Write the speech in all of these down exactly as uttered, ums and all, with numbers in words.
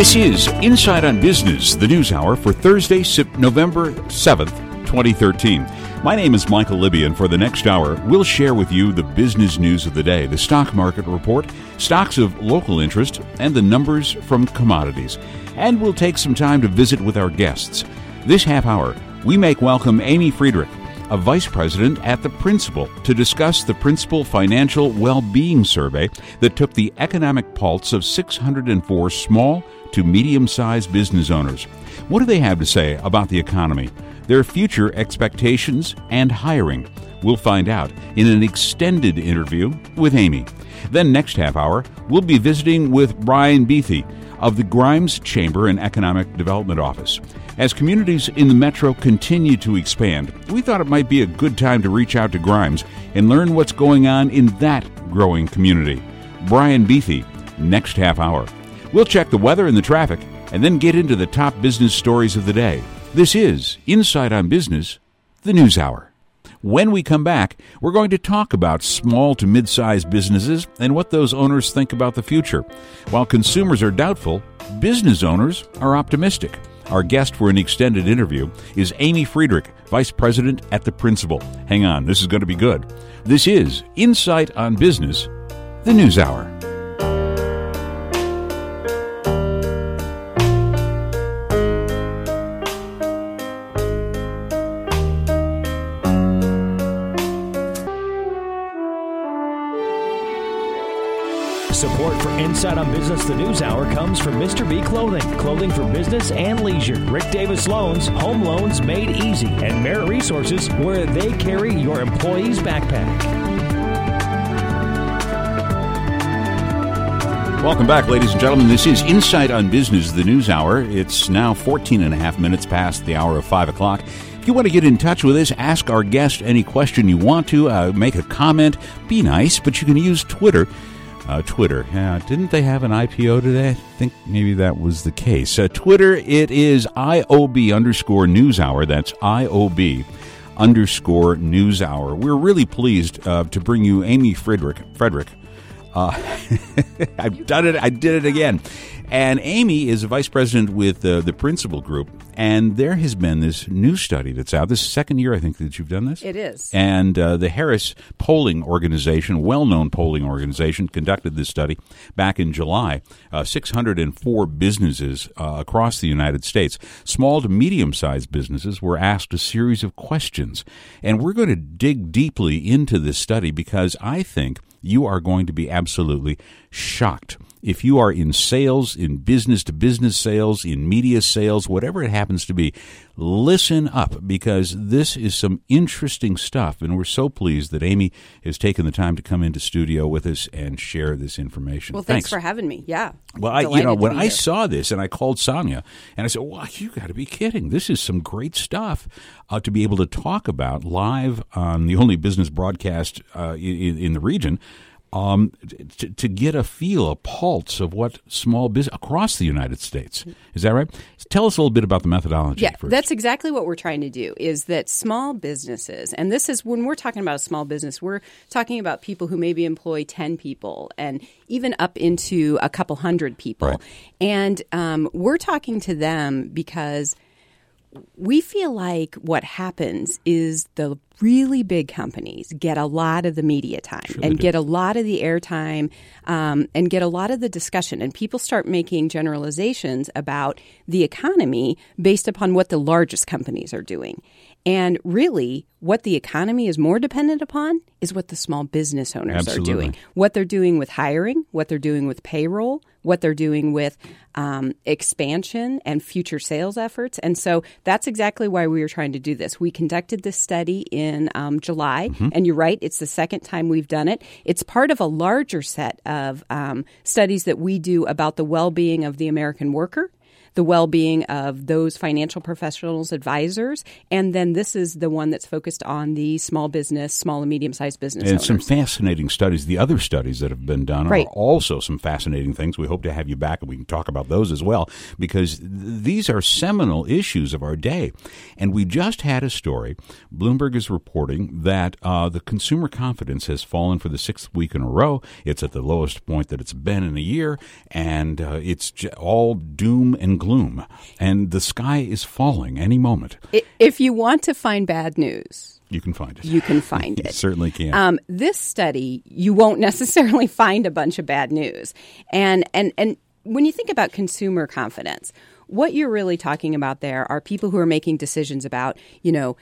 This is Inside on Business, the news hour for Thursday, November seventh, twenty thirteen. My name is Michael Libby, and for the next hour, we'll share with you the business news of the day, the stock market report, stocks of local interest, and the numbers from commodities. And we'll take some time to visit with our guests. This half hour, we make welcome Amy Friedrich, a vice president at The Principal, to discuss the Principal Financial Well-Being Survey that took the economic pulse of six hundred four small to medium-sized business owners. What do they have to say about the economy, their future expectations, and hiring? We'll find out in an extended interview with Amy. Then next half hour, we'll be visiting with Brian Beathy of the Grimes Chamber and Economic Development Office. As communities in the metro continue to expand, we thought it might be a good time to reach out to Grimes and learn what's going on in that growing community. Brian Beathy, next half hour. We'll check the weather and the traffic, and then get into the top business stories of the day. This is Inside on Business, the News Hour. When we come back, we're going to talk about small to mid-sized businesses and what those owners think about the future. While consumers are doubtful, business owners are optimistic. Our guest for an extended interview is Amy Friedrich, Vice President at The Principal. Hang on, this is going to be good. This is Insight on Business, the News Hour. Support for Inside on Business, the News Hour comes from Mister B Clothing, clothing for business and leisure. Rick Davis Loans, home loans made easy, and Merit Resources, where they carry your employee's backpack. Welcome back, ladies and gentlemen. This is Inside on Business, the News Hour. It's now fourteen and a half minutes past the hour of five o'clock. If you want to get in touch with us, ask our guest any question you want to, uh, make a comment, be nice, but you can use Twitter. Uh, Twitter. Uh, didn't they have an I P O today? I think maybe that was the case. Uh, Twitter, it is I O B underscore News Hour. That's I O B underscore News Hour. We're really pleased uh, to bring you Amy Friedrich. Frederick. Uh, I've done it. I did it again. And Amy is a vice president with uh, the Principal Group, and there has been this new study that's out. This is the second year, I think, that you've done this. It is. And uh, the Harris Polling Organization, well-known polling organization, conducted this study back in July. Uh, six hundred four businesses uh, across the United States, small to medium-sized businesses, were asked a series of questions. And we're going to dig deeply into this study because I think you are going to be absolutely shocked. If you are in sales, in business-to-business sales, in media sales, whatever it happens to be, listen up because this is some interesting stuff. And we're so pleased that Amy has taken the time to come into studio with us and share this information. Well, thanks, thanks. for having me. Yeah. Well, I, you know, when I saw this and I called Sonia and I said, well, you got to be kidding. This is some great stuff uh, to be able to talk about live on the only business broadcast uh, in, in the region. Um, to, to get a feel, a pulse of what small business across the United States. Is that right? Tell us a little bit about the methodology. Yeah, first. That's exactly what we're trying to do, is that small businesses, and this is when we're talking about a small business, we're talking about people who maybe employ ten people and even up into a couple hundred people. Right. And um, we're talking to them because we feel like what happens is the really big companies get a lot of the media time sure and get a lot of the airtime um, and get a lot of the discussion. And people start making generalizations about the economy based upon what the largest companies are doing. And really, what the economy is more dependent upon is what the small business owners Absolutely. are doing. What they're doing with hiring, what they're doing with payroll, what they're doing with um, expansion and future sales efforts. And so that's exactly why we were trying to do this. We conducted this study in um, July, mm-hmm. and you're right, it's the second time we've done it. It's part of a larger set of um, studies that we do about the well-being of the American worker. the well-being of those financial professionals, advisors, and then this is the one that's focused on the small business, small and medium-sized business and owners. some fascinating studies. The other studies that have been done right. are also some fascinating things. We hope to have you back and we can talk about those as well, because th- these are seminal issues of our day. And we just had a story. Bloomberg is reporting that uh, the consumer confidence has fallen for the sixth week in a row. It's at the lowest point that it's been in a year, and uh, it's j- all doom and gloom. And the sky is falling any moment. If you want to find bad news, you can find it. You can find it. You certainly can. Um, this study, you won't necessarily find a bunch of bad news. And, and, and when you think about consumer confidence, what you're really talking about there are people who are making decisions about, you know,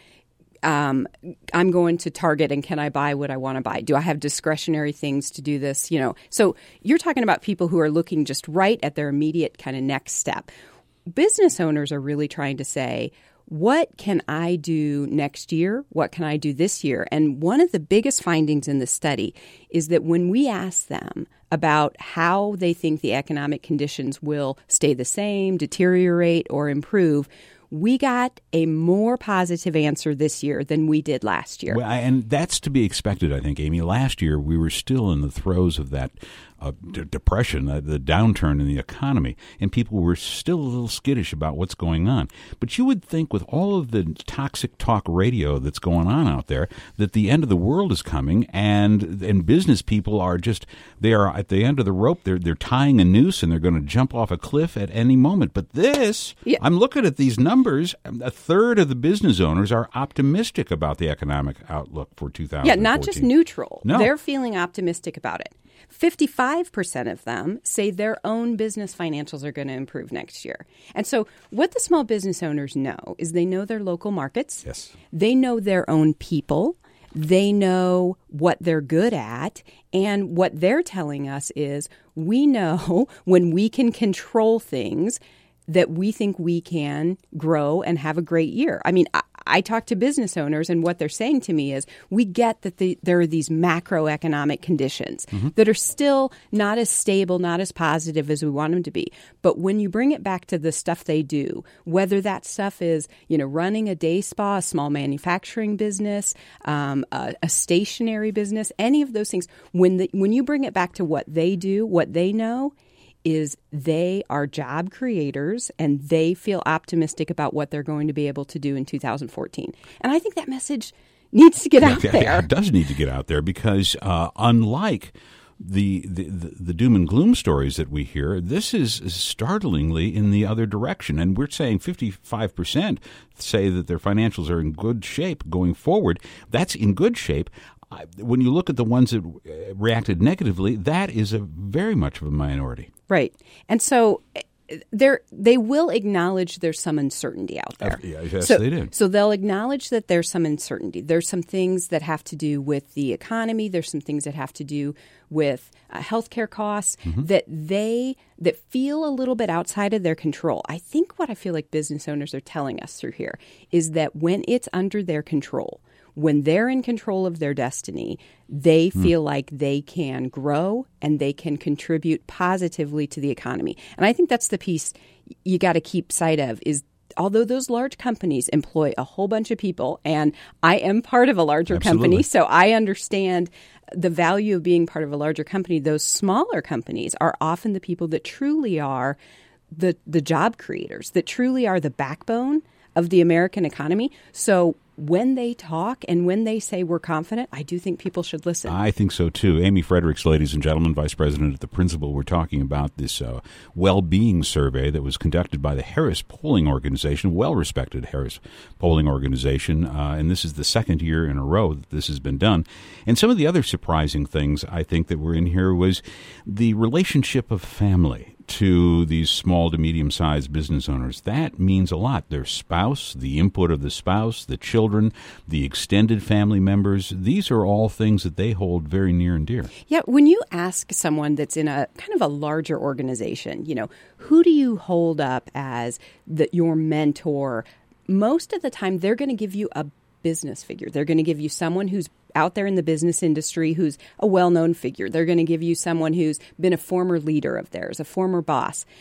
Um, I'm going to Target and can I buy what I want to buy? Do I have discretionary things to do this? You know, so you're talking about people who are looking just right at their immediate kind of next step. Business owners are really trying to say, what can I do next year? What can I do this year? And one of the biggest findings in the study is that when we ask them about how they think the economic conditions will stay the same, deteriorate, or improve, we got a more positive answer this year than we did last year. Well, and that's to be expected, I think, Amy. Last year, we were still in the throes of that uh, d- depression, uh, the downturn in the economy, and people were still a little skittish about what's going on. But you would think with all of the toxic talk radio that's going on out there that the end of the world is coming, and and business people are just, they are at the end of the rope. They're, they're tying a noose, and they're going to jump off a cliff at any moment. But this, yeah. I'm looking at these numbers, a third of the business owners are optimistic about the economic outlook for two thousand fourteen. Yeah, not just neutral. No. They're feeling optimistic about it. fifty-five percent of them say their own business financials are going to improve next year. And so what the small business owners know is they know their local markets. Yes. They know their own people. They know what they're good at. And what they're telling us is we know when we can control things that we think we can grow and have a great year. I mean, I, I talk to business owners, and what they're saying to me is we get that the, there are these macroeconomic conditions mm-hmm. that are still not as stable, not as positive as we want them to be. But when you bring it back to the stuff they do, whether that stuff is, you know, running a day spa, a small manufacturing business, um, a, a stationary business, any of those things, when the, when you bring it back to what they do, what they know, is they are job creators and they feel optimistic about what they're going to be able to do in two thousand fourteen. And I think that message needs to get out yeah, there. Yeah, it does need to get out there because uh, unlike the, the, the doom and gloom stories that we hear, this is startlingly in the other direction. And we're saying fifty-five percent say that their financials are in good shape going forward. That's in good shape. When you look at the ones that reacted negatively, that is a very much of a minority. Right. And so they're, they will acknowledge there's some uncertainty out there. Uh, yeah, yes, so, they do. So they'll acknowledge that there's some uncertainty. There's some things that have to do with the economy. There's some things that have to do with uh, healthcare costs mm-hmm. that they that feel a little bit outside of their control. I think what I feel like business owners are telling us through here is that when it's under their control, when they're in control of their destiny, they feel mm. like they can grow and they can contribute positively to the economy. And I think that's the piece you got to keep sight of is although those large companies employ a whole bunch of people, and I am part of a larger Absolutely. company, so I understand the value of being part of a larger company, those smaller companies are often the people that truly are the, the job creators, that truly are the backbone of the American economy. So when they talk and when they say we're confident, I do think people should listen. I think so, too. Amy Fredericks, ladies and gentlemen, Vice President at the Principal. We're talking about this uh, well-being survey that was conducted by the Harris Polling Organization, well-respected Harris Polling Organization, uh, and this is the second year in a row that this has been done. And some of the other surprising things, I think, that were in here was the relationship of family to these small to medium-sized business owners. That means a lot. Their spouse, the input of the spouse, the children, the extended family members, these are all things that they hold very near and dear. Yeah, when you ask someone that's in a kind of a larger organization, you know, who do you hold up as the, your mentor? Most of the time, they're going to give you a business figure. They're going to give you someone who's out there in the business industry who's a well-known figure. They're going to give you someone who's been a former leader of theirs, a former boss.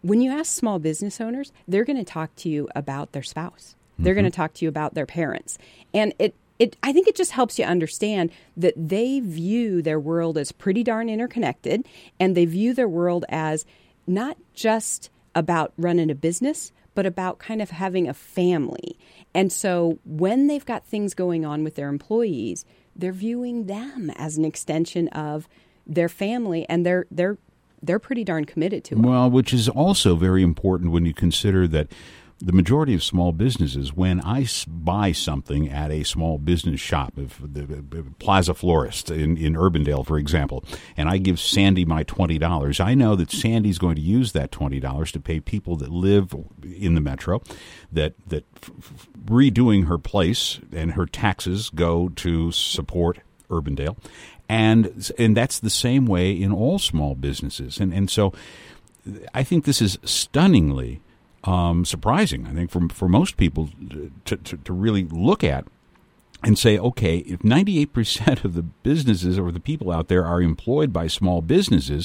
when you ask small business owners, they're going to talk to you about their spouse. They're mm-hmm. going to talk to you about their parents. And it, it, I think it just helps you understand that they view their world as pretty darn interconnected, and they view their world as not just about running a business, but about kind of having a family. And so when they've got things going on with their employees, they're viewing them as an extension of their family, and they're they're they're pretty darn committed to it. Well, which is also very important when you consider that the majority of small businesses, when I buy something at a small business shop, if the Plaza Florist in, in Urbandale, for example, and I give Sandy my twenty dollars, I know that Sandy's going to use that twenty dollars to pay people that live in the metro, that that f- f- redoing her place and her taxes go to support Urbandale. And and that's the same way in all small businesses. And, and so I think this is stunningly Um, surprising, I think, for for most people to, to, to really look at and say, okay, if ninety-eight percent of the businesses or the people out there are employed by small businesses,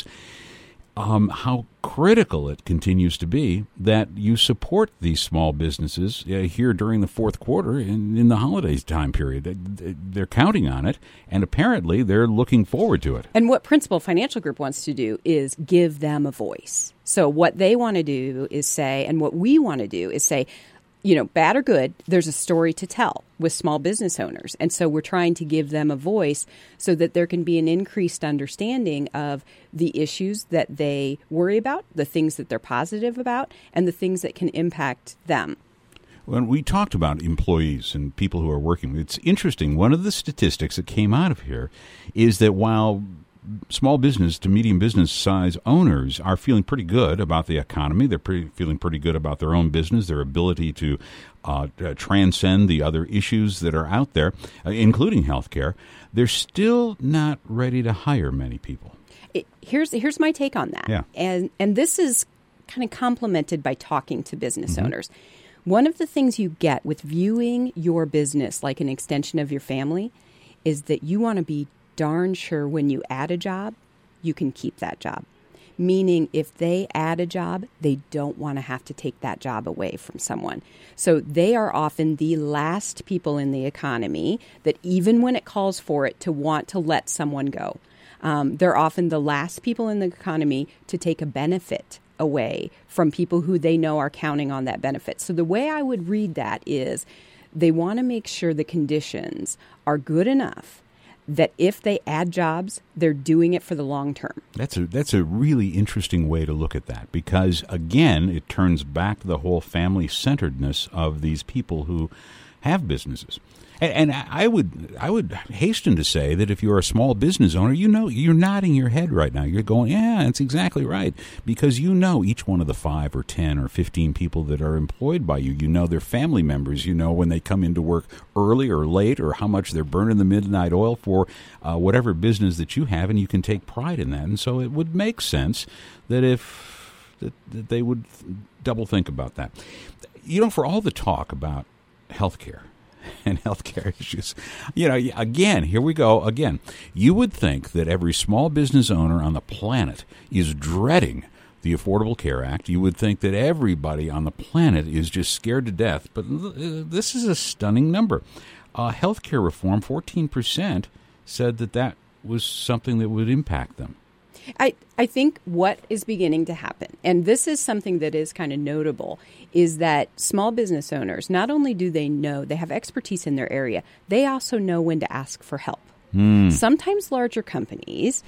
um, how critical it continues to be that you support these small businesses uh, here during the fourth quarter and in the holidays time period. They're counting on it, and apparently they're looking forward to it. And what Principal Financial Group wants to do is give them a voice. So what they want to do is say, and what we want to do is say, you know, bad or good, there's a story to tell with small business owners. And so we're trying to give them a voice so that there can be an increased understanding of the issues that they worry about, the things that they're positive about, and the things that can impact them. When we talked about employees and people who are working, it's interesting. One of the statistics that came out of here is that while small business to medium business size owners are feeling pretty good about the economy, they're pretty, feeling pretty good about their own business, their ability to uh, uh, transcend the other issues that are out there, uh, including healthcare, they're still not ready to hire many people. It, here's here's my take on that. Yeah. And and this is kind of complemented by talking to business mm-hmm. owners. One of the things you get with viewing your business like an extension of your family is that you want to be darn sure when you add a job, you can keep that job. Meaning if they add a job, they don't want to have to take that job away from someone. So they are often the last people in the economy that even when it calls for it to want to let someone go. Um, they're often the last people in the economy to take a benefit away from people who they know are counting on that benefit. So the way I would read that is they want to make sure the conditions are good enough that if they add jobs, they're doing it for the long term. That's a that's a really interesting way to look at that because, again, it turns back to the whole family-centeredness of these people who have businesses. And, and I would I would hasten to say that if you're a small business owner, you know, you're nodding your head right now. You're going, yeah, that's exactly right, because you know each one of the five or ten or fifteen people that are employed by you. You know their family members. You know when they come into work early or late or how much they're burning the midnight oil for uh, whatever business that you have, and you can take pride in that. And so it would make sense that if that, that they would double think about that. You know, for all the talk about healthcare and healthcare issues, you know, again, here we go again. You would think that every small business owner on the planet is dreading the Affordable Care Act. You would think that everybody on the planet is just scared to death. But this is a stunning number. Uh, healthcare reform, fourteen percent said that that was something that would impact them. I, I think what is beginning to happen, and this is something that is kind of notable, is that small business owners, not only do they know, they have expertise in their area, they also know when to ask for help. Mm. Sometimes larger companies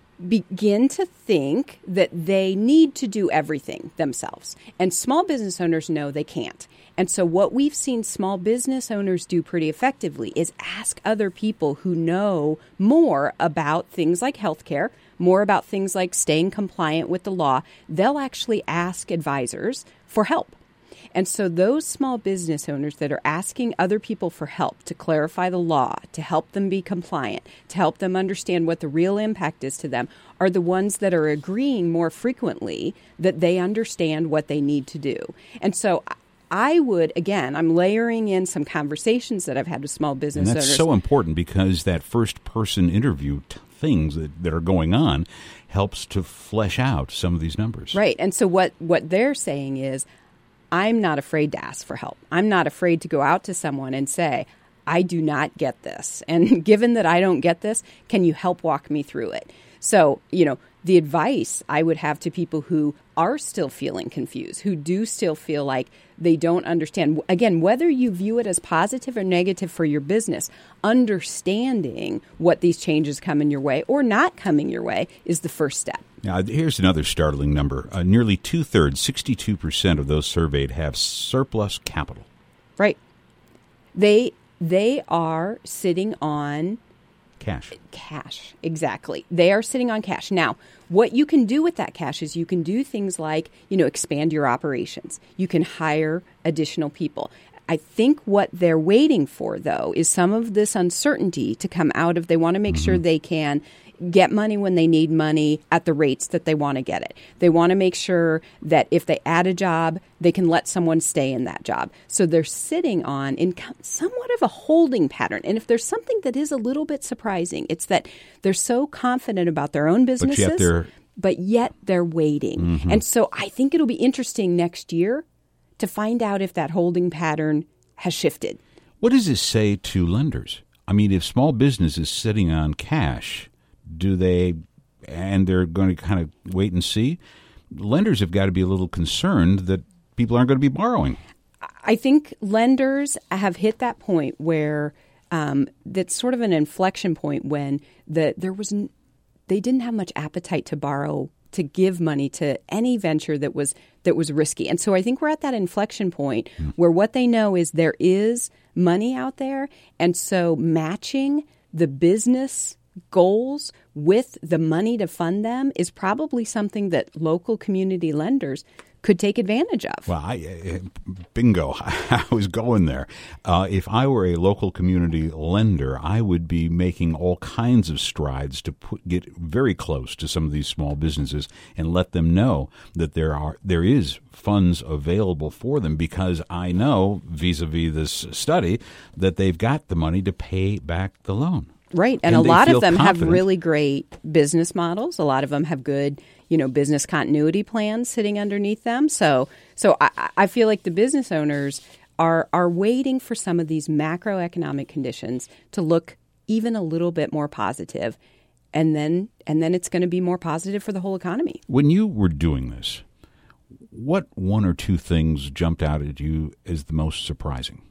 begin to think that they need to do everything themselves, and small business owners know they can't. And so what we've seen small business owners do pretty effectively is ask other people who know more about things like healthcare, more about things like staying compliant with the law. They'll actually ask advisors for help. And so those small business owners that are asking other people for help to clarify the law, to help them be compliant, to help them understand what the real impact is to them, are the ones that are agreeing more frequently that they understand what they need to do. And so I would, again, I'm layering in some conversations that I've had with small business owners. And that's owners. so important because that first person interview t- things that, that are going on helps to flesh out some of these numbers. Right. And so what, what they're saying is, I'm not afraid to ask for help. I'm not afraid to go out to someone and say, I do not get this. And given that I don't get this, can you help walk me through it? So, you know, the advice I would have to people who are still feeling confused, who do still feel like they don't understand, again, whether you view it as positive or negative for your business, understanding what these changes coming your way or not coming your way is the first step. Now, here's another startling number. Uh, nearly two-thirds, sixty-two percent of those surveyed have surplus capital. Right. They they are sitting on cash. Cash, exactly. They are sitting on cash. Now, what you can do with that cash is you can do things like, you know, expand your operations. You can hire additional people. I think what they're waiting for, though, is some of this uncertainty to come out of. They want to make mm-hmm. sure they can get money when they need money at the rates that they want to get it. They want to make sure that if they add a job, they can let someone stay in that job. So they're sitting on in somewhat of a holding pattern. And if there's something that is a little bit surprising, it's that they're so confident about their own businesses, but yet they're, but yet they're waiting. Mm-hmm. And so I think it'll be interesting next year to find out if that holding pattern has shifted. What does this say to lenders? I mean, if small business is sitting on cash, do they, and they're going to kind of wait and see? Lenders have got to be a little concerned that people aren't going to be borrowing. I think lenders have hit that point where um, that's sort of an inflection point when the there was they didn't have much appetite to borrow, to give money to any venture that was that was risky. And so I think we're at that inflection point mm. where what they know is there is money out there, and so matching the business goals with the money to fund them is probably something that local community lenders could take advantage of. Well, I, bingo, I was going there. Uh, if I were a local community lender, I would be making all kinds of strides to put, get very close to some of these small businesses and let them know that there are there is funds available for them, because I know, vis-a-vis this study, that they've got the money to pay back the loan. Right. And, and a lot of them confident. have really great business models. A lot of them have good, you know, business continuity plans sitting underneath them. So so I, I feel like the business owners are are waiting for some of these macroeconomic conditions to look even a little bit more positive. And then and then it's going to be more positive for the whole economy. When you were doing this, what one or two things jumped out at you as the most surprising?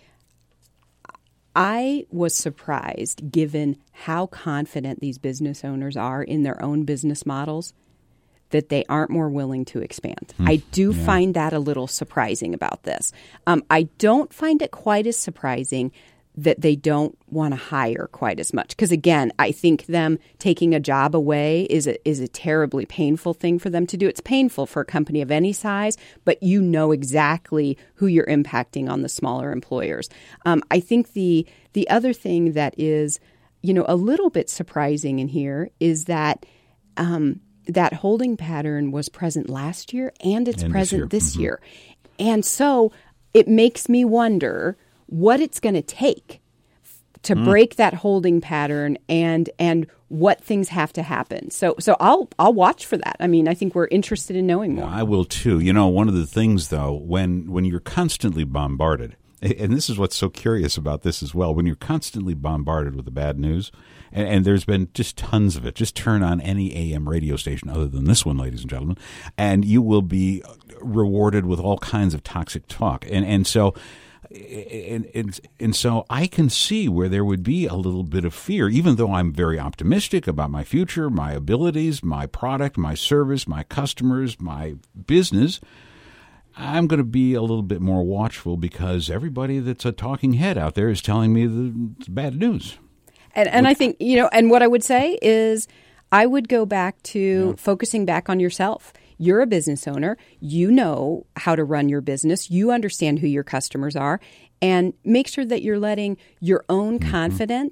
I was surprised, given how confident these business owners are in their own business models, that they aren't more willing to expand. Hmm. I do yeah. find that a little surprising about this. Um, I don't find it quite as surprising that they don't want to hire quite as much. Because, again, I think them taking a job away is a, is a terribly painful thing for them to do. It's painful for a company of any size, but you know exactly who you're impacting on the smaller employers. Um, I think the the other thing that is, you know, a little bit surprising in here is that um, that holding pattern was present last year and it's and present this this year. year. Mm-hmm. And so it makes me wonder what it's going to take to mm. break that holding pattern, and and what things have to happen. So so I'll I'll watch for that. I mean, I think we're interested in knowing more. Yeah, I will too. You know, one of the things though, when when you're constantly bombarded, and this is what's so curious about this as well, when you're constantly bombarded with the bad news, and, and there's been just tons of it. Just turn on any A M radio station other than this one, ladies and gentlemen, and you will be rewarded with all kinds of toxic talk. And and so And, and and so I can see where there would be a little bit of fear, even though I'm very optimistic about my future, my abilities, my product, my service, my customers, my business. I'm going to be a little bit more watchful because everybody that's a talking head out there is telling me the bad news. And, and I think, you know, and what I would say is I would go back to yeah. focusing back on yourself. You're a business owner. You know how to run your business. You understand who your customers are. And make sure that you're letting your own mm-hmm. confidence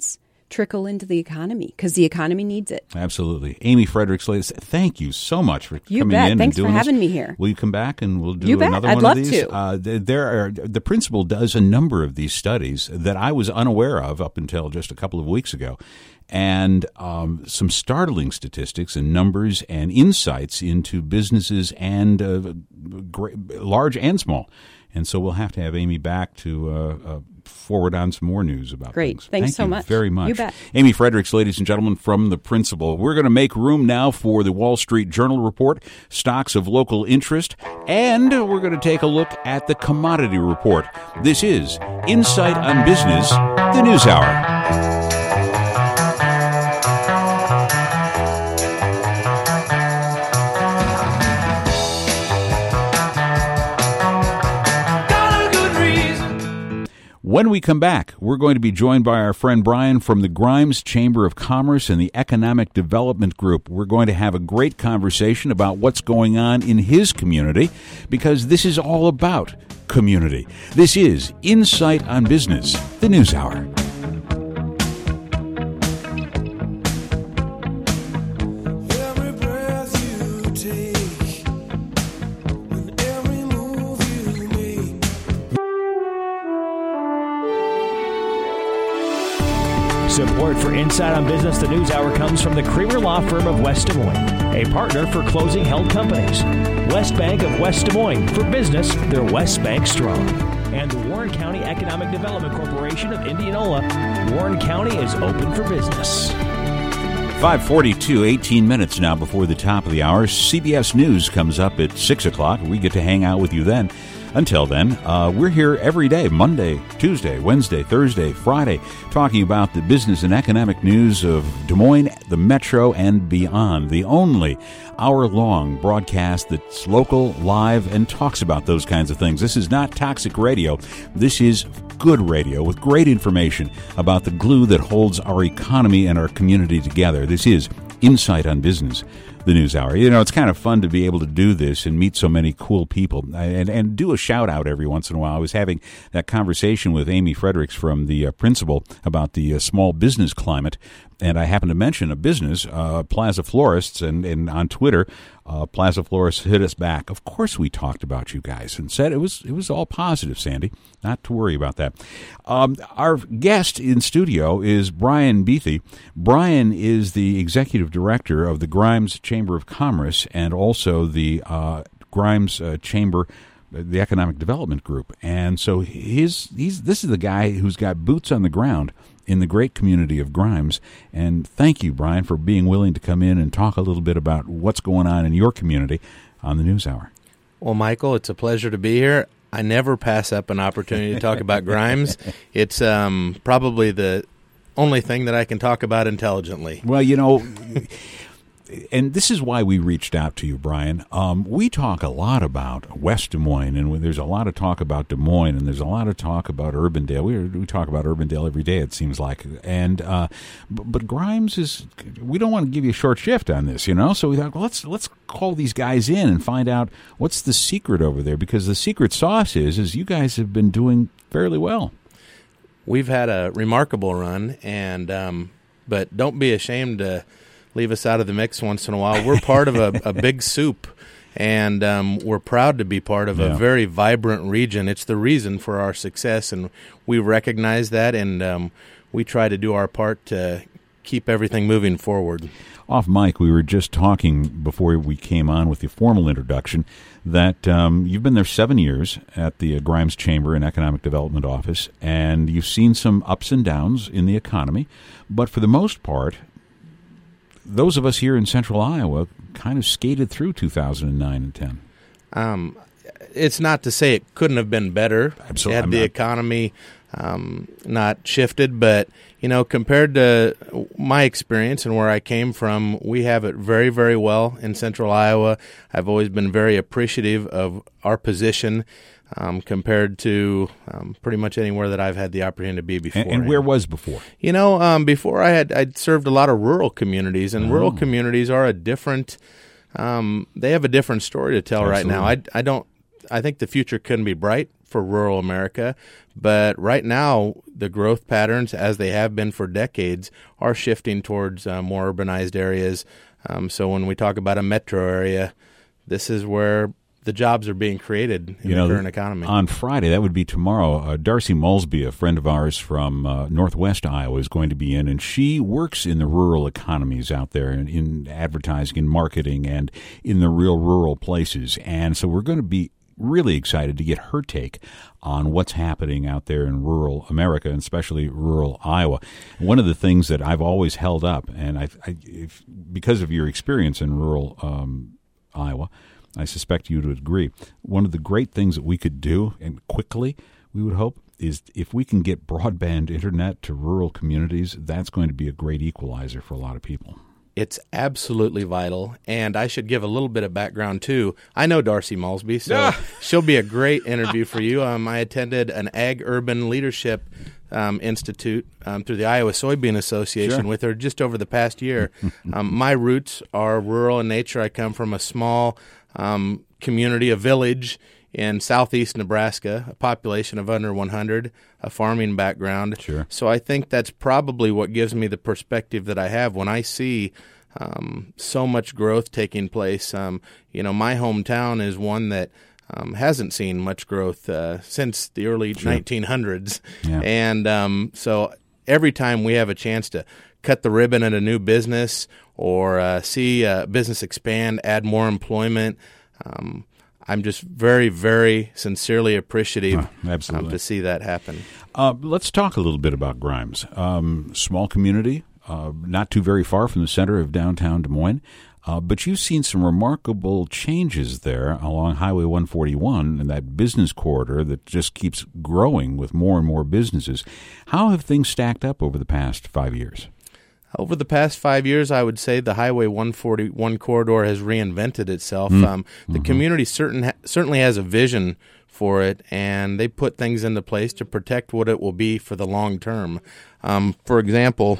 trickle into the economy because the economy needs it. Absolutely. Amy Fredericks, ladies, thank you so much for you coming bet. in Thanks and doing for having this. me here. Will you come back and we'll do you bet. another I'd one love of these? To. Uh, there are, the principal does a number of these studies that I was unaware of up until just a couple of weeks ago. And um, some startling statistics and numbers and insights into businesses and uh, great, large and small. And so we'll have to have Amy back to uh, uh, forward on some more news about Great. things. Thanks Thank so you much. very much. You bet. Amy Fredericks, ladies and gentlemen, from The Principal. We're going to make room now for the Wall Street Journal report, stocks of local interest, and we're going to take a look at the commodity report. This is Insight on Business, the News Hour. When we come back, we're going to be joined by our friend Brian from the Grimes Chamber of Commerce and the Economic Development Group. We're going to have a great conversation about what's going on in his community, because this is all about community. This is Insight on Business, the News Hour. Support for Insight on Business, the News Hour, comes from the Creamer Law Firm of West Des Moines, a partner for closing held companies. West Bank of West Des Moines. For business, they're West Bank strong. And the Warren County Economic Development Corporation of Indianola. Warren County is open for business. five forty-two, eighteen minutes now before the top of the hour. C B S News comes up at six o'clock. We get to hang out with you then. Until then, uh, we're here every day, Monday, Tuesday, Wednesday, Thursday, Friday, talking about the business and economic news of Des Moines, the Metro, and beyond. The only hour-long broadcast that's local, live, and talks about those kinds of things. This is not toxic radio. This is good radio with great information about the glue that holds our economy and our community together. This is Insight on Business, the News Hour. You know, it's kind of fun to be able to do this and meet so many cool people and, and do a shout out every once in a while. I was having that conversation with Amy Fredericks from the uh, Principal about the uh, small business climate, and I happened to mention a business, uh, Plaza Florists, and, and on Twitter, uh, Plaza Florists hit us back. Of course we talked about you guys and said it was it was all positive, Sandy. Not to worry about that. Um, our guest in studio is Brian Beathy. Brian is the executive director of the Grimes Chamber of Commerce and also the uh, Grimes uh, Chamber, the Economic Development Group. And so his he's this is the guy who's got boots on the ground in the great community of Grimes. And thank you, Brian, for being willing to come in and talk a little bit about what's going on in your community on the News Hour. Well, Michael, it's a pleasure to be here. I never pass up an opportunity to talk about Grimes. It's um, probably the only thing that I can talk about intelligently. Well, you know, and this is why we reached out to you, Brian. Um, we talk a lot about West Des Moines, and there's a lot of talk about Des Moines, and there's a lot of talk about Urbandale. We, we talk about Urbandale every day, it seems like. And uh, but, but Grimes is, we don't want to give you a short shift on this, you know? So we thought, well, let's let's call these guys in and find out what's the secret over there, because the secret sauce is, is you guys have been doing fairly well. We've had a remarkable run, and um, but don't be ashamed to leave us out of the mix once in a while. We're part of a, a big soup, and um, we're proud to be part of yeah. a very vibrant region. It's the reason for our success, and we recognize that, and um, we try to do our part to keep everything moving forward. Off mic, we were just talking before we came on with the formal introduction that um, you've been there seven years at the uh, Grimes Chamber and Economic Development Office, and you've seen some ups and downs in the economy, but for the most part, those of us here in Central Iowa kind of skated through two thousand nine and ten. Um, it's not to say it couldn't have been better Absolutely. had I'm the not. economy um, not shifted, but you know, compared to my experience and where I came from, we have it very, very well in Central Iowa. I've always been very appreciative of our position um, compared to um, pretty much anywhere that I've had the opportunity to be before. And, and where was before? You know, um, before I had I'd served a lot of rural communities, and oh. rural communities are a different. Um, they have a different story to tell Absolutely. right now. I I don't. I think the future couldn't be bright for rural America. But right now, the growth patterns, as they have been for decades, are shifting towards uh, more urbanized areas. Um, so when we talk about a metro area, this is where the jobs are being created in you the know, current economy. On Friday, that would be tomorrow, uh, Darcy Mulsby, a friend of ours from uh, Northwest Iowa, is going to be in, and she works in the rural economies out there in, in advertising and marketing and in the real rural places. And so we're going to be really excited to get her take on what's happening out there in rural America, and especially rural Iowa. One of the things that I've always held up, and I, I if, because of your experience in rural um, Iowa, I suspect you would agree, one of the great things that we could do, and quickly, we would hope, is if we can get broadband internet to rural communities, that's going to be a great equalizer for a lot of people. It's absolutely vital, and I should give a little bit of background, too. I know Darcy Mulsby, so she'll be a great interview for you. Um, I attended an Ag Urban Leadership um, Institute um, through the Iowa Soybean Association Sure. with her just over the past year. um, my roots are rural in nature. I come from a small um, community, a village in southeast Nebraska, a population of under one hundred, a farming background. Sure. So I think that's probably what gives me the perspective that I have when I see um, so much growth taking place. Um, you know, my hometown is one that um, hasn't seen much growth uh, since the early Sure. nineteen hundreds. Yeah. And um, so every time we have a chance to cut the ribbon at a new business or uh, see a business expand, add more employment, um, I'm just very, very sincerely appreciative Oh, absolutely. um, to see that happen. Uh, let's talk a little bit about Grimes. Um, small community, uh, not too very far from the center of downtown Des Moines, uh, but you've seen some remarkable changes there along Highway one forty-one and that business corridor that just keeps growing with more and more businesses. How have things stacked up over the past five years? Over the past five years, I would say the Highway one forty-one corridor has reinvented itself. Mm. Um, the mm-hmm. community certain, certainly has a vision for it, and they put things into place to protect what it will be for the long term. Um, for example,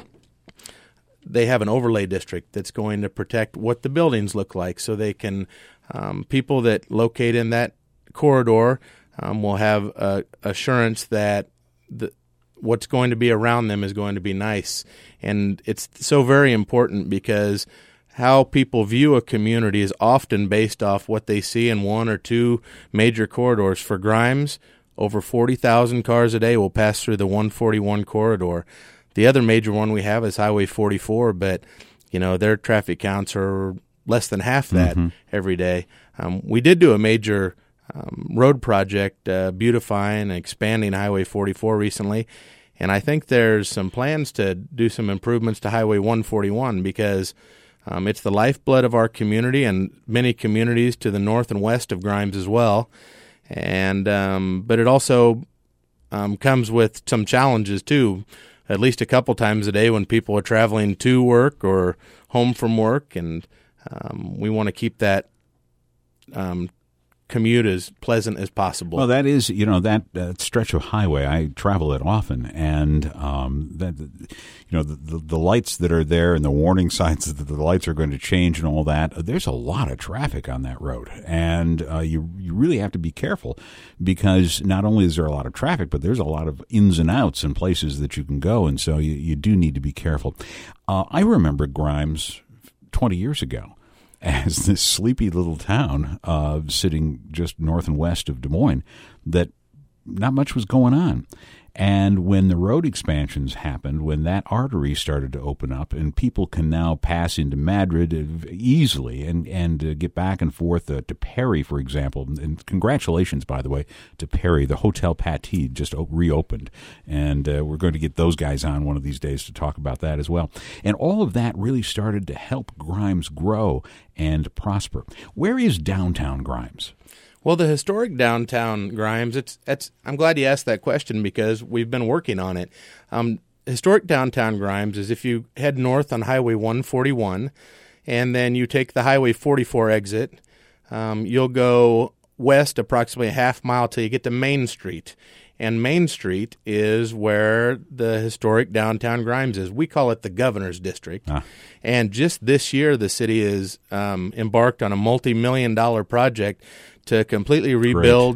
they have an overlay district that's going to protect what the buildings look like, so they can um, people that locate in that corridor um, will have uh, assurance that the what's going to be around them is going to be nice. And it's so very important because how people view a community is often based off what they see in one or two major corridors. For Grimes, over forty thousand cars a day will pass through the one forty-one corridor. The other major one we have is Highway forty-four, but you know their traffic counts are less than half that mm-hmm. every day. Um, we did do a major Um, road project uh, beautifying and expanding Highway forty-four recently, and I think there's some plans to do some improvements to Highway one forty-one because um, it's the lifeblood of our community and many communities to the north and west of Grimes as well. And um, but it also um, comes with some challenges too. At least a couple times a day when people are traveling to work or home from work, and um, we want to keep that um, commute as pleasant as possible. Well, that is, you know, that uh, stretch of highway, I travel it often, and um, that, you know, the, the, the lights that are there and the warning signs that the lights are going to change and all that, there's a lot of traffic on that road, and uh, you you really have to be careful because not only is there a lot of traffic, but there's a lot of ins and outs and places that you can go, and so you, you do need to be careful. Uh, I remember Grimes twenty years ago as this sleepy little town uh, sitting just north and west of Des Moines that not much was going on. And when the road expansions happened, when that artery started to open up and people can now pass into Madrid easily and, and uh, get back and forth uh, to Perry, for example. And congratulations, by the way, to Perry. The Hotel Paty just reopened, and uh, we're going to get those guys on one of these days to talk about that as well. And all of that really started to help Grimes grow and prosper. Where is downtown Grimes? Well, the historic downtown Grimes, it's, it's, I'm glad you asked that question because we've been working on it. Um, historic downtown Grimes is if you head north on Highway one forty-one and then you take the Highway forty-four exit, um, you'll go west approximately a half mile till you get to Main Street. And Main Street is where the historic downtown Grimes is. We call it the Governor's District. Ah. And just this year, the city is um, embarked on a multi-million dollar project to completely rebuild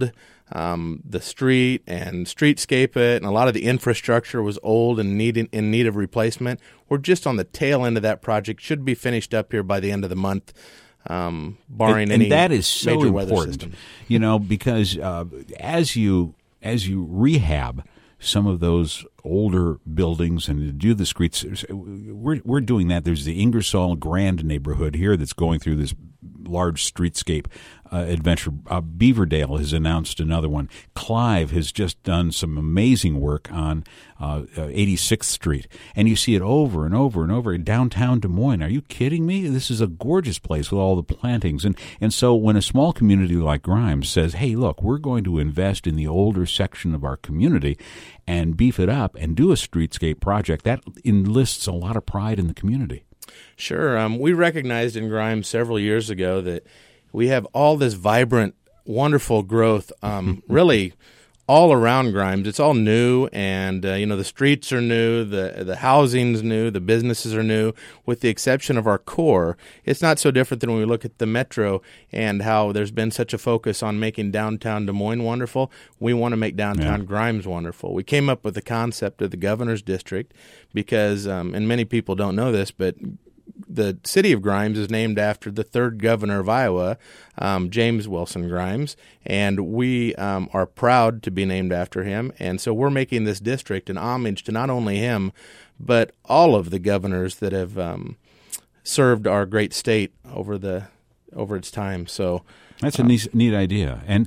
um, the street and streetscape it, and a lot of the infrastructure was old and needing, in need of replacement. We're just on the tail end of that project. Should be finished up here by the end of the month, um, barring and, any and that is so major weather important, system. You know, because uh, as you as you rehab some of those older buildings and do the streets, we're we're doing that. There's the Ingersoll Grand neighborhood here that's going through this large streetscape uh, adventure. Uh, Beaverdale has announced another one. Clive has just done some amazing work on uh, uh, eighty-sixth Street, and you see it over and over and over in downtown Des Moines. Are you kidding me? This is a gorgeous place with all the plantings. And, and so when a small community like Grimes says, hey, look, we're going to invest in the older section of our community and beef it up and do a streetscape project, that enlists a lot of pride in the community. Sure. Um, we recognized in Grimes several years ago that we have all this vibrant, wonderful growth, um, really all around Grimes. It's all new, and uh, you know the streets are new, the the housing's new, the businesses are new, with the exception of our core. It's not so different than when we look at the metro and how there's been such a focus on making downtown Des Moines wonderful. We want to make downtown yeah. Grimes wonderful. We came up with the concept of the Governor's District because, um, and many people don't know this, but the city of Grimes is named after the third governor of Iowa, um, James Wilson Grimes, and we um, are proud to be named after him. And so we're making this district an homage to not only him, but all of the governors that have um, served our great state over the over its time. So that's a um, neat, neat idea. And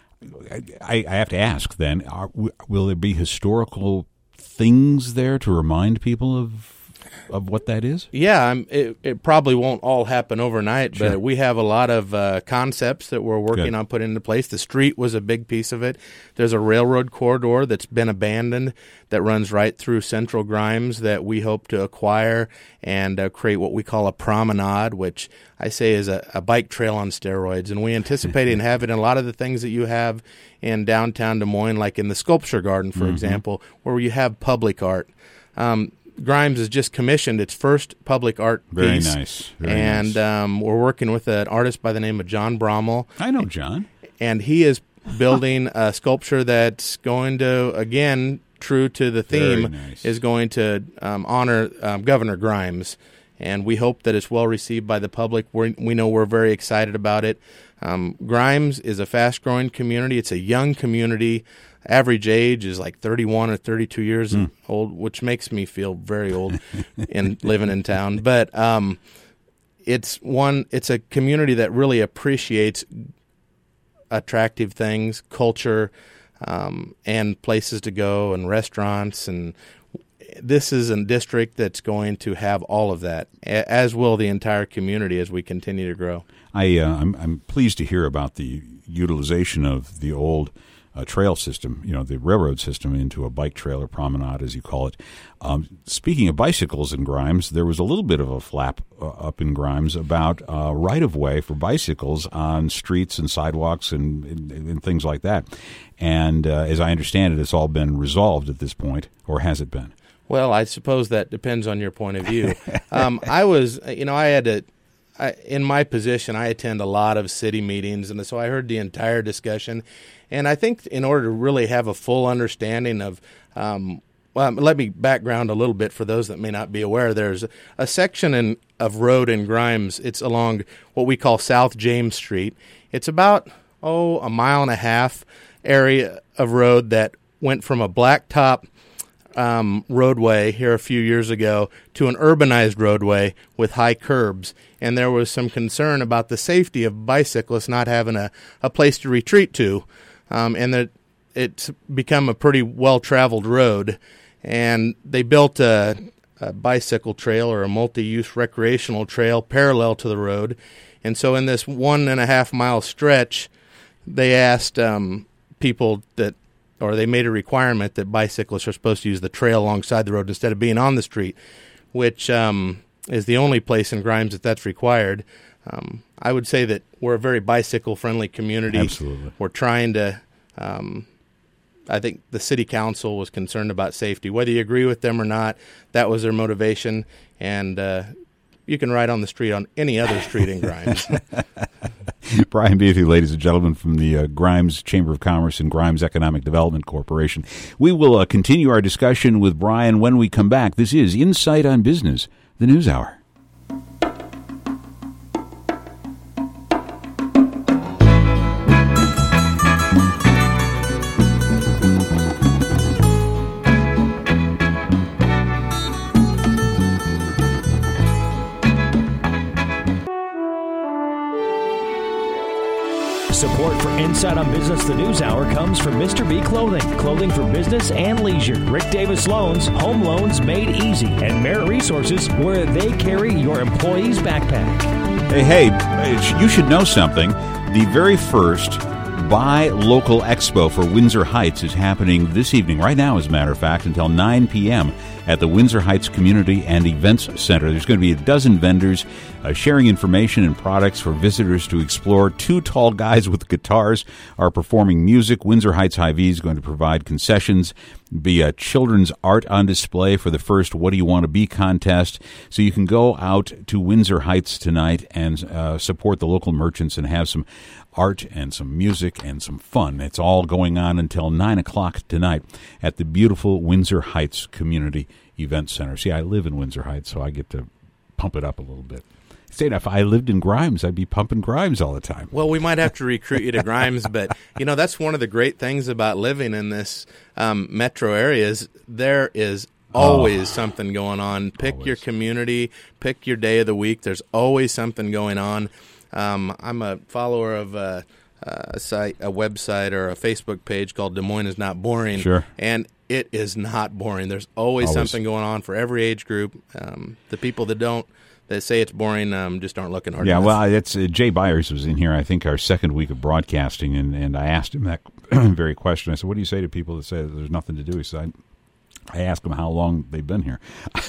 I, I have to ask then: are, will there be historical things there to remind people of? Of what that is? Yeah, um, it, it probably won't all happen overnight, sure. but we have a lot of uh, concepts that we're working Good. on putting into place. The street was a big piece of it. There's a railroad corridor that's been abandoned that runs right through Central Grimes that we hope to acquire and uh, create what we call a promenade, which I say is a, a bike trail on steroids. And we anticipate in having a lot of the things that you have in downtown Des Moines, like in the Sculpture Garden, for mm-hmm. example, where you have public art. Um, Grimes has just commissioned its first public art Very piece. nice. Very and nice. Um, we're working with an artist by the name of John Brommel. I know John. And he is building a sculpture that's going to, again, true to the theme, nice. is going to um, honor um, Governor Grimes. And we hope that it's well received by the public. We're, we know we're very excited about it. Um, Grimes is a fast-growing community. It's a young community. Average age is like thirty-one or thirty-two years mm. old, which makes me feel very old in living in town. But um, it's one. It's a community that really appreciates attractive things, culture, um, and places to go, and restaurants. And this is a district that's going to have all of that, as will the entire community as we continue to grow. I uh, I'm, I'm pleased to hear about the utilization of the old a trail system, you know, the railroad system into a bike trail or promenade, as you call it. Um, speaking of bicycles in Grimes, there was a little bit of a flap uh, up in Grimes about uh, right-of-way for bicycles on streets and sidewalks and, and, and things like that. And uh, as I understand it, it's all been resolved at this point, or has it been? Well, I suppose that depends on your point of view. um, I was, you know, I had to, I, in my position, I attend a lot of city meetings, and so I heard the entire discussion. And I think in order to really have a full understanding of, um, well, let me background a little bit for those that may not be aware. There's a, a section in, of road in Grimes. It's along what we call South James Street. It's about, oh, a mile and a half area of road that went from a blacktop um, roadway here a few years ago to an urbanized roadway with high curbs. And there was some concern about the safety of bicyclists not having a, a place to retreat to. Um, and that it's become a pretty well-traveled road, and they built a, a bicycle trail or a multi-use recreational trail parallel to the road. And so in this one and a half mile stretch, they asked um, people that, or they made a requirement that bicyclists are supposed to use the trail alongside the road instead of being on the street, which um, is the only place in Grimes that that's required. Um, I would say that we're a very bicycle-friendly community. Absolutely. We're trying to, um, I think the city council was concerned about safety. Whether you agree with them or not, that was their motivation. And uh, you can ride on the street on any other street in Grimes. Brian Beathy, ladies and gentlemen, from the uh, Grimes Chamber of Commerce and Grimes Economic Development Corporation. We will uh, continue our discussion with Brian when we come back. This is Insight on Business, the News Hour. Support for Insight on Business, the News Hour, comes from Mister B Clothing, clothing for business and leisure. Rick Davis Loans, home loans made easy, and Merit Resources, where they carry your employee's backpack. Hey, hey, you should know something. The very first Buy Local Expo for Windsor Heights is happening this evening, right now, as a matter of fact, until nine p.m. at the Windsor Heights Community and Events Center. There's going to be a dozen vendors uh, sharing information and products for visitors to explore. Two tall guys with guitars are performing music. Windsor Heights Hy-Vee is going to provide concessions. Be a children's art on display for the first What Do You Want to Be contest. So you can go out to Windsor Heights tonight and uh, support the local merchants and have some art and some music and some fun. It's all going on until nine o'clock tonight at the beautiful Windsor Heights Community Event Center. See, I live in Windsor Heights, so I get to pump it up a little bit. Say, if I lived in Grimes, I'd be pumping Grimes all the time. Well, we might have to recruit you to Grimes, but, you know, that's one of the great things about living in this um, metro area is there is always oh, something going on. Pick always. your community, pick your day of the week. There's always something going on. Um, I'm a follower of a, a site, a website, or a Facebook page called Des Moines is Not Boring. Sure. And it is not boring. There's always, always. something going on for every age group. Um, the people that don't, that say it's boring, um, just aren't looking hard yeah, enough. Yeah, well, it's uh, Jay Byers was in here, I think, our second week of broadcasting, and, and I asked him that very question. I said, what do you say to people that say there's nothing to do? He said, I ask them how long they've been here,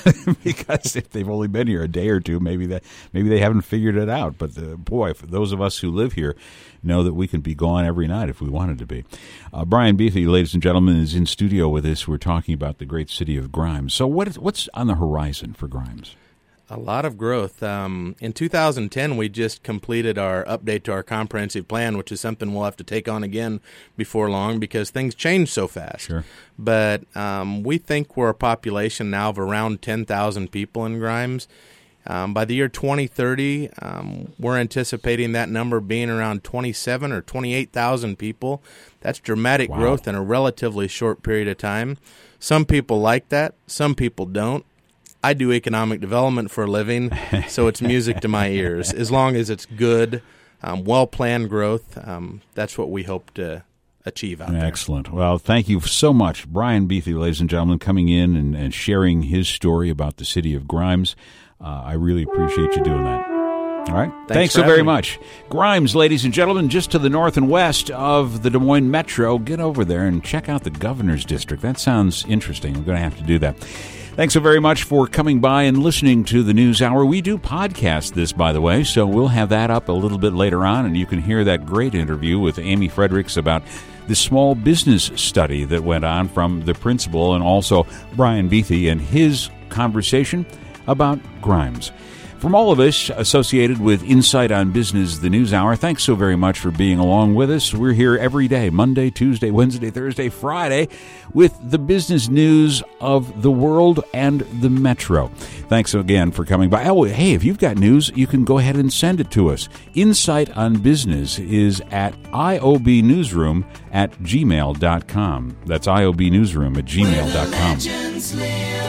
because if they've only been here a day or two, maybe that maybe they haven't figured it out. But uh, boy, for those of us who live here, know that we can be gone every night if we wanted to be. Uh, Brian Beathy, ladies and gentlemen, is in studio with us. We're talking about the great city of Grimes. So what is, what's on the horizon for Grimes? A lot of growth. Um, in two thousand ten, we just completed our update to our comprehensive plan, which is something we'll have to take on again before long because things change so fast. Sure. But um, we think we're a population now of around ten thousand people in Grimes. Um, by the year twenty thirty, um, we're anticipating that number being around twenty-seven or twenty-eight thousand people. That's dramatic wow. growth in a relatively short period of time. Some people like that. Some people don't. I do economic development for a living, so it's music to my ears. As long as it's good, um, well-planned growth, um, that's what we hope to achieve out there. Excellent. Well, thank you so much, Brian Beathy, ladies and gentlemen, coming in and, and sharing his story about the city of Grimes. Uh, I really appreciate you doing that. All right. Thanks, Thanks so very me. much. Grimes, ladies and gentlemen, just to the north and west of the Des Moines Metro. Get over there and check out the Governor's District. That sounds interesting. We're going to have to do that. Thanks so very much for coming by and listening to the News Hour. We do podcast this, by the way, so we'll have that up a little bit later on, and you can hear that great interview with Amy Fredericks about the small business study that went on from the principal and also Brian Beathy and his conversation about Grimes. From all of us associated with Insight on Business, the News Hour, thanks so very much for being along with us. We're here every day, Monday, Tuesday, Wednesday, Thursday, Friday, with the business news of the world and the Metro. Thanks again for coming by. Oh, hey, if you've got news, you can go ahead and send it to us. Insight on Business is at iobnewsroom at gmail dot com. That's iobnewsroom at gmail dot com.